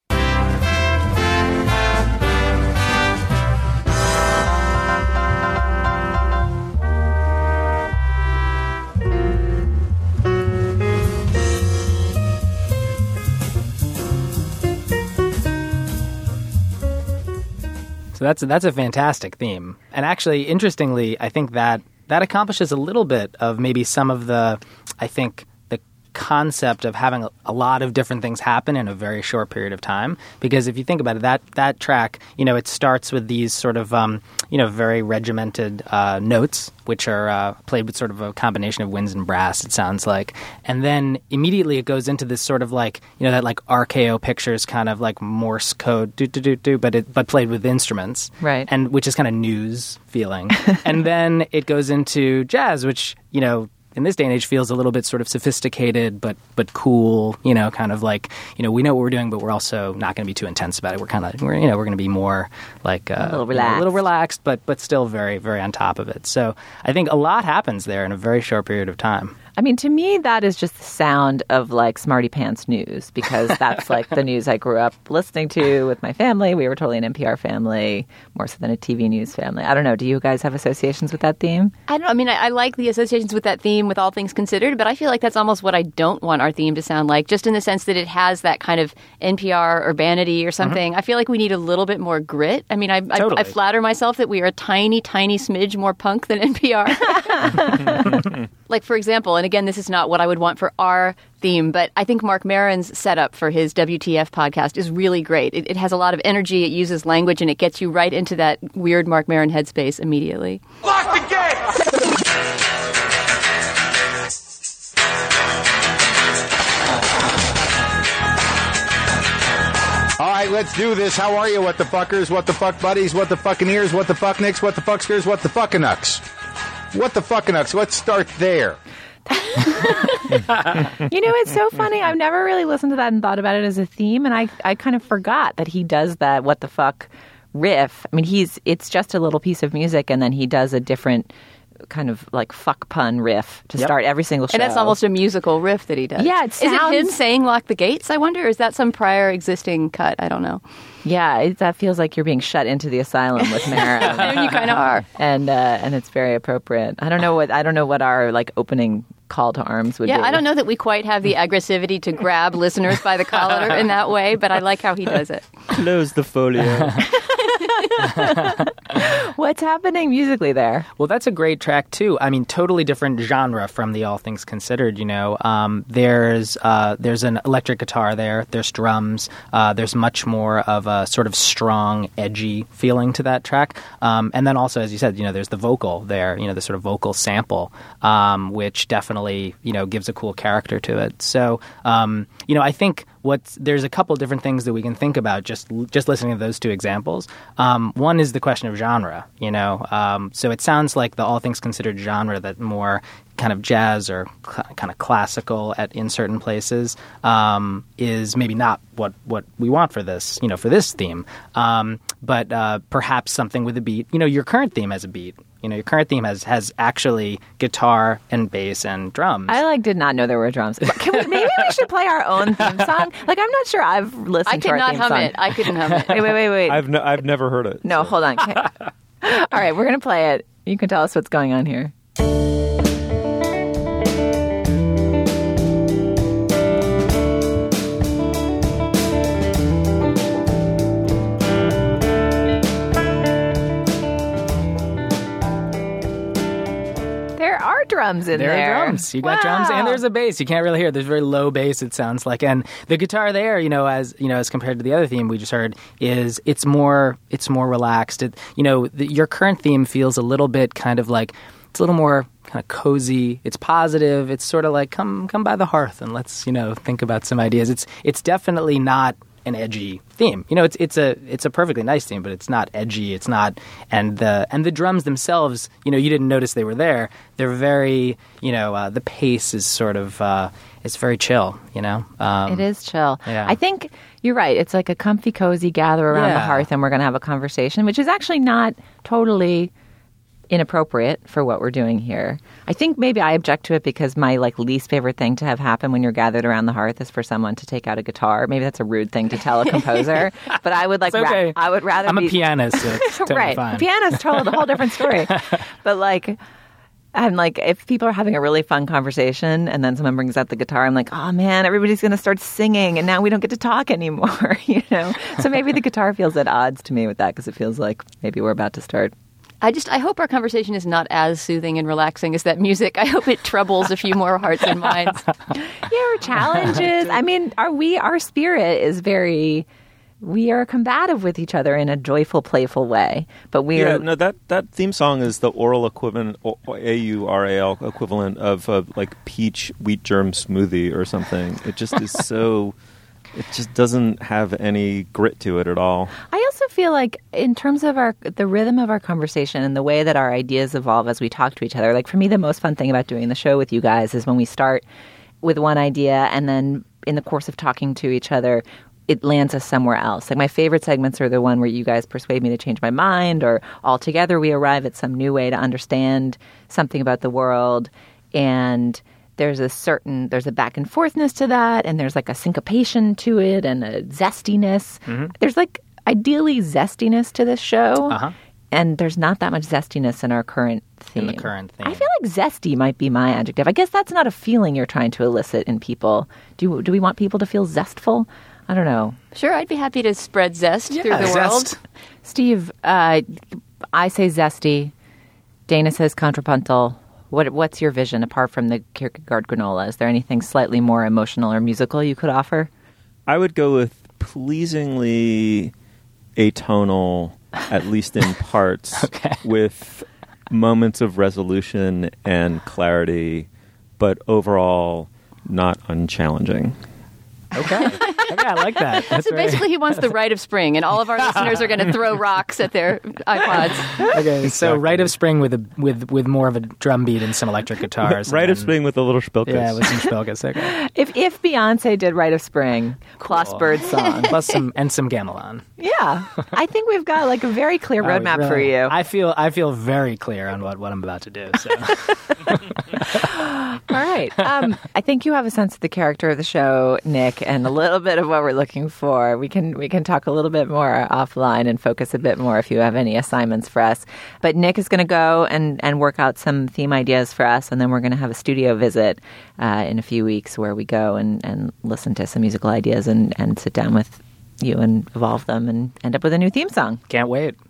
So that's that's a fantastic theme. And actually, interestingly, I think that that accomplishes a little bit of maybe some of the, I think, the concept of having a, a lot of different things happen in a very short period of time. Because if you think about it, that that track, you know, it starts with these sort of, um, you know, very regimented uh, notes, which are uh, played with sort of a combination of winds and brass, it sounds like. And then immediately it goes into this sort of like, you know, that like R K O Pictures kind of like Morse code, do do do do, but it but played with instruments, right? And which is kind of news feeling. And then it goes into jazz, which, you know, in this day and age feels a little bit sort of sophisticated, but but cool, you know, kind of like, you know, we know what we're doing, but we're also not going to be too intense about it. We're kind of, we're, you know, we're going to be more like uh, a little relaxed, you know, a little relaxed, but but still very, very on top of it. So I think a lot happens there in a very short period of time. I mean, to me, that is just the sound of like Smarty Pants news because that's like the news I grew up listening to with my family. We were totally an N P R family, more so than a T V news family. I don't know. Do you guys have associations with that theme? I don't know. I mean, I, I like the associations with that theme with All Things Considered, but I feel like that's almost what I don't want our theme to sound like, just in the sense that it has that kind of N P R urbanity or something. Mm-hmm. I feel like we need a little bit more grit. I mean, I, totally. I, I flatter myself that we are a tiny, tiny smidge more punk than N P R. Like, for example, and again, this is not what I would want for our theme, but I think Mark Maron's setup for his W T F podcast is really great. It, it has a lot of energy, it uses language, and it gets you right into that weird Mark Maron headspace immediately. Lock the gate! All right, let's do this. How are you, what the fuckers, what the fuck buddies, what the fucking ears, what the fuck nicks, what the fuckskers, what the fucking ucks? What the fucking ucks? Let's start there. You know, it's so funny. I've never really listened to that and thought about it as a theme, and I, I kind of forgot that he does that what the fuck riff. I mean, he's it's just a little piece of music, and then he does a different kind of like fuck pun riff to yep. start every single show. And that's almost a musical riff that he does. Yeah, it sounds... Is it him saying lock the gates, I wonder? Or is that some prior existing cut? I don't know. Yeah, it, that feels like you're being shut into the asylum with Maron. I mean, you kind of are. And uh, and it's very appropriate. I don't know what I don't know what our like opening call to arms would yeah, be. Yeah, I don't know that we quite have the aggressivity to grab listeners by the collar in that way, but I like how he does it. Close the folio. What's happening musically there? Well, that's a great track, too. I mean, totally different genre from the All Things Considered, you know. Um, there's uh, there's an electric guitar there. There's drums. Uh, there's much more of a sort of strong, edgy feeling to that track. Um, and then also, as you said, you know, there's the vocal there, you know, the sort of vocal sample, um, which definitely, you know, gives a cool character to it. So, um, you know, I think what's there's a couple different things that we can think about just just listening to those two examples. Um, one is the question of genre, you know. Um, so it sounds like the All Things Considered genre that more kind of jazz or cl- kind of classical at in certain places um, is maybe not what, what we want for this, you know, for this theme. Um, but uh, perhaps something with a beat. You know, your current theme has a beat. You know, your current theme has, has actually guitar and bass and drums. I like did not know there were drums. Can we, maybe we should play our own theme song. Like, I'm not sure I've listened I to our could not theme hum song. it. I couldn't hum it. Wait, wait, wait, wait. I've no, I've never heard it. No, so. hold on. Okay. All right, we're gonna play it. You can tell us what's going on here. Drums in there. There are drums. You got wow. drums, and there's a bass. You can't really hear it. There's very low bass, it sounds like. And the guitar there, you know, as you know, as compared to the other theme we just heard, is it's more it's more relaxed. It, you know, the, your current theme feels a little bit kind of like it's a little more kind of cozy. It's positive. It's sort of like come come by the hearth and let's, you know, think about some ideas. It's it's definitely not an edgy theme. You know, it's it's a it's a perfectly nice theme, but it's not edgy. It's not, and the and the drums themselves, you know, you didn't notice they were there. They're very, you know, uh, the pace is sort of uh, it's very chill. You know, um, it is chill. Yeah. I think you're right. It's like a comfy, cozy gather around Yeah. the hearth, and we're going to have a conversation, which is actually not totally inappropriate for what we're doing here. I think maybe I object to it because my like least favorite thing to have happen when you're gathered around the hearth is for someone to take out a guitar. Maybe that's a rude thing to tell a composer, but I would like It's okay. ra- I would rather I'm be a pianist. So it's totally right. fine. Pianist told a whole different story. But like I'm like, if people are having a really fun conversation and then someone brings out the guitar, I'm like, oh man, everybody's going to start singing and now we don't get to talk anymore, you know? So maybe the guitar feels at odds to me with that because it feels like maybe we're about to start. I just, I hope our conversation is not as soothing and relaxing as that music. I hope it troubles a few more hearts and minds. Yeah, challenges. I mean, our, we, our spirit is very, we are combative with each other in a joyful, playful way. But we Yeah, are. no, that, that theme song is the oral equivalent, A U R A L equivalent of a, like peach wheat germ smoothie or something. It just is so, it just doesn't have any grit to it at all. I also feel like in terms of our the rhythm of our conversation and the way that our ideas evolve as we talk to each other, like for me, the most fun thing about doing the show with you guys is when we start with one idea and then in the course of talking to each other, it lands us somewhere else. Like my favorite segments are the one where you guys persuade me to change my mind, or all together we arrive at some new way to understand something about the world. And there's a certain, there's a back and forthness to that, and there's like a syncopation to it and a zestiness. Mm-hmm. There's like ideally zestiness to this show. Uh-huh. And there's not that much zestiness in our current theme. In the current theme. I feel like zesty might be my adjective. I guess that's not a feeling you're trying to elicit in people. Do do we want people to feel zestful? I don't know. Sure, I'd be happy to spread zest Yeah, through the zest. world. Steve, uh, I say zesty. Dana says contrapuntal. What What's your vision apart from the Kierkegaard granola? Is there anything slightly more emotional or musical you could offer? I would go with pleasingly atonal, at least in parts, Okay. with moments of resolution and clarity, but overall not unchallenging. Okay. Okay, I like that. That's So very- basically, he wants the Rite of Spring, and all of our listeners are going to throw rocks at their iPods. Okay, so Rite of Spring with a with with more of a drum beat and some electric guitars. Rite and of then- Spring with a little spilkus. Yeah, with some spelkas. Okay. If if Beyonce did Rite of Spring plus Bird Song, Plus some and some gamelan. yeah, I think we've got like a very clear roadmap Oh, for really? you. I feel I feel very clear on what, what I'm about to do. So All right. Um, I think you have a sense of the character of the show, Nick, and a little bit of what we're looking for. We can we can talk a little bit more offline and focus a bit more if you have any assignments for us. But Nick is going to go and, and work out some theme ideas for us, and then we're going to have a studio visit uh, in a few weeks where we go and, and listen to some musical ideas and, and sit down with you and evolve them and end up with a new theme song. can't wait.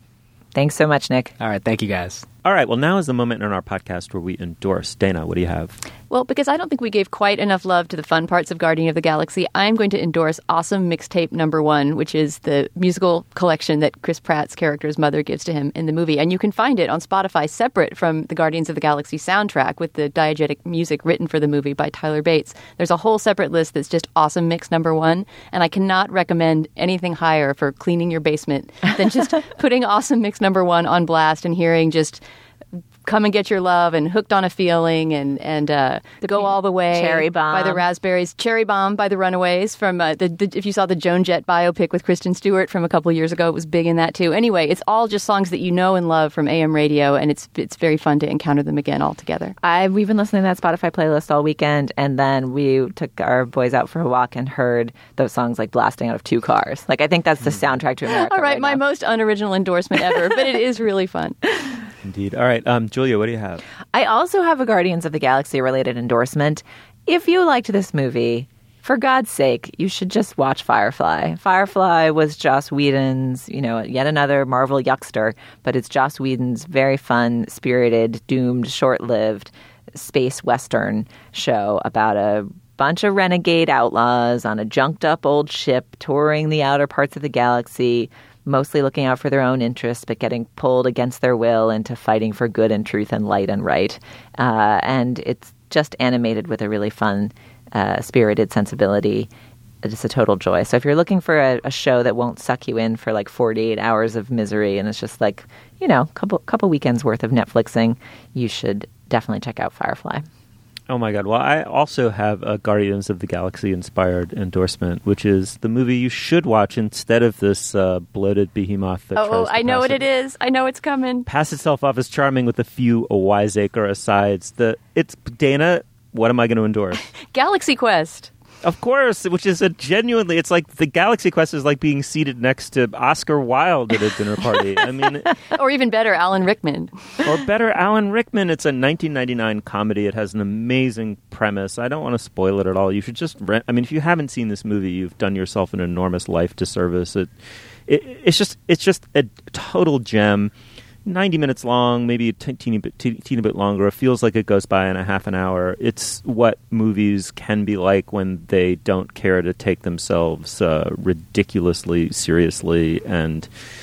Thanks so much, Nick. All right. Thank you, guys. All right. Well, now is the moment in our podcast where we endorse. Dana, what do you have? Well, because I don't think we gave quite enough love to the fun parts of Guardian of the Galaxy, I'm going to endorse Awesome Mixtape Number One, which is the musical collection that Chris Pratt's character's mother gives to him in the movie. And you can find it on Spotify separate from the Guardians of the Galaxy soundtrack with the diegetic music written for the movie by Tyler Bates. There's a whole separate list that's just Awesome Mix Number One. And I cannot recommend anything higher for cleaning your basement than just putting Awesome Mix Number One on blast and hearing just Come and Get Your Love and Hooked on a Feeling and and uh, Go All the Way Cherry Bomb by the Raspberries, Cherry Bomb by the Runaways. From uh, the, the if you saw the Joan Jett biopic with Kristen Stewart from a couple years ago, it was big in that too. Anyway, it's all just songs that you know and love from A M radio, and it's it's very fun to encounter them again all together. I we've been listening to that Spotify playlist all weekend, and then we took our boys out for a walk and heard those songs like blasting out of two cars. Like I think that's the soundtrack to America. All right, right my now. most unoriginal endorsement ever, but it is really fun. Indeed. All right. Um, Julia, what do you have? I also have a Guardians of the Galaxy related endorsement. If you liked this movie, for God's sake, you should just watch Firefly. Firefly was Joss Whedon's, you know, yet another Marvel yuckster, but it's Joss Whedon's very fun, spirited, doomed, short-lived space western show about a bunch of renegade outlaws on a junked-up old ship touring the outer parts of the galaxy, mostly looking out for their own interests, but getting pulled against their will into fighting for good and truth and light and right. Uh, and it's just animated with a really fun, uh, spirited sensibility. It's a total joy. So if you're looking for a, a show that won't suck you in for like forty-eight hours of misery and it's just like, you know, a couple, couple weekends worth of Netflixing, you should definitely check out Firefly. Oh my God. Well, I also have a Guardians of the Galaxy inspired endorsement, which is the movie you should watch instead of this uh, bloated behemoth that Oh, tries to I know pass what it. it is. I know it's coming. Pass itself off as charming with a few wiseacre asides. The it's Dana, what am I going to endorse? Galaxy Quest. Of course, which is a genuinely, it's like the Galaxy Quest is like being seated next to Oscar Wilde at a dinner party. I mean, or even better, Alan Rickman. Or better, Alan Rickman. It's a nineteen ninety-nine comedy. It has an amazing premise. I don't want to spoil it at all. You should just rent. I mean, if you haven't seen this movie, you've done yourself an enormous life disservice. It, it it's just it's just a total gem. ninety minutes long, maybe a t- teeny bit, t- teeny bit longer. It feels like it goes by in a half an hour. It's what movies can be like when they don't care to take themselves uh, ridiculously seriously, and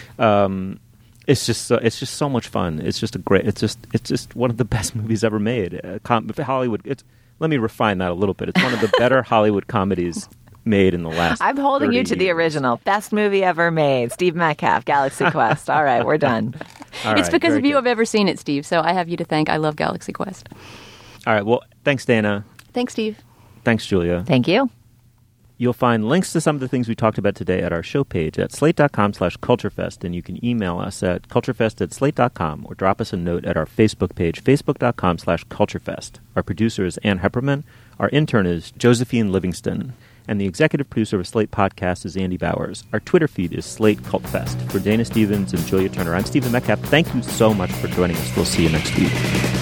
um, it's just so, it's just so much fun. It's just a great. It's just it's just one of the best movies ever made. Uh, com- Hollywood. It's, let me refine that a little bit. It's one of the better Hollywood comedies made in the last I'm holding you to years. the original. Best movie ever made. Steve Metcalf, Galaxy Quest. All right, we're done. All it's right, because very of you good. have ever seen it, Steve. So I have you to thank. I love Galaxy Quest. All right. Well, thanks, Dana. Thanks, Steve. Thanks, Julia. Thank you. You'll find links to some of the things we talked about today at our show page at slate.com slash culturefest, and you can email us at culturefest at slate.com or drop us a note at our Facebook page, facebook.com slash culturefest. Our producer is Ann Hepperman. Our intern is Josephine Livingston. And the executive producer of Slate Podcast is Andy Bowers. Our Twitter feed is Slate Cult Fest. For Dana Stevens and Julia Turner, I'm Stephen Metcalf. Thank you so much for joining us. We'll see you next week.